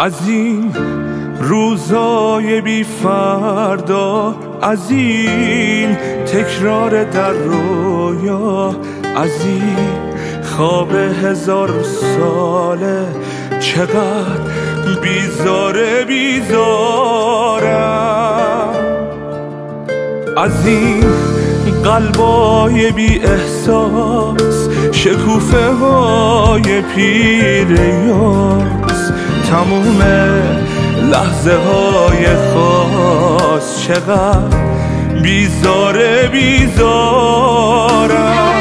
از این روزای بی فردا، از این تکرار در رویا، از این خواب 1000 ساله چقدر بیزارم. از این قلبای بی احساس، شکوفه های پیر یاس، تموم لحظه های خاص چقدر بیزارم.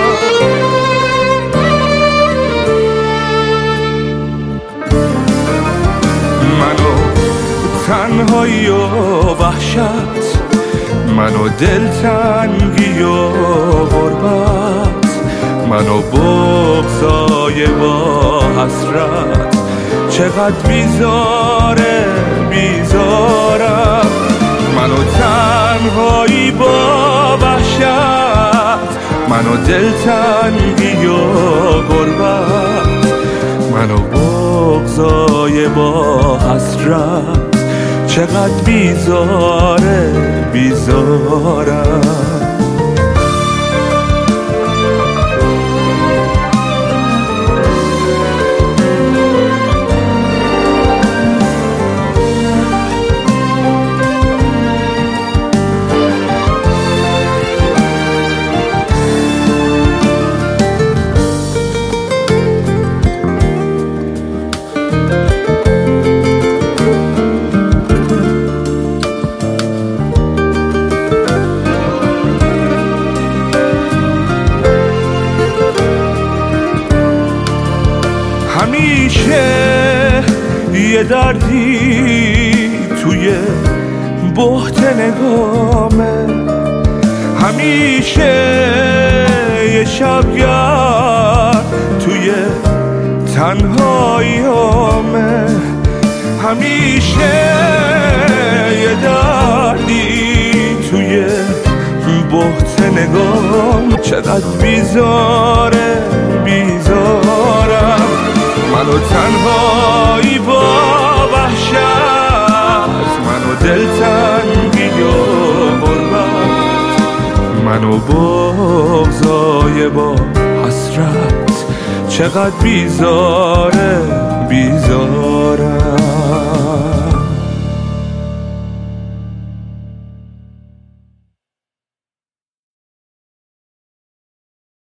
منو تنهایی و وحشت، منو دلتنگی و غربت، منو بغضای با حسرت چقدر بیزارم. منو تنهایی با وحشت، منو دلتنگی و غربت، منو بغضای با حسرت چقدر بیزارم. همیشه یه دردی توی بحت نگامه، همیشه یه شبگرد توی تنهاییامه، همیشه یه دردی توی بحت نگام چقدر بیزارم. منو تنهایی با وحشت، منو دلتنگی و غربت، منو بغضای با حسرت چقدر بیزارم.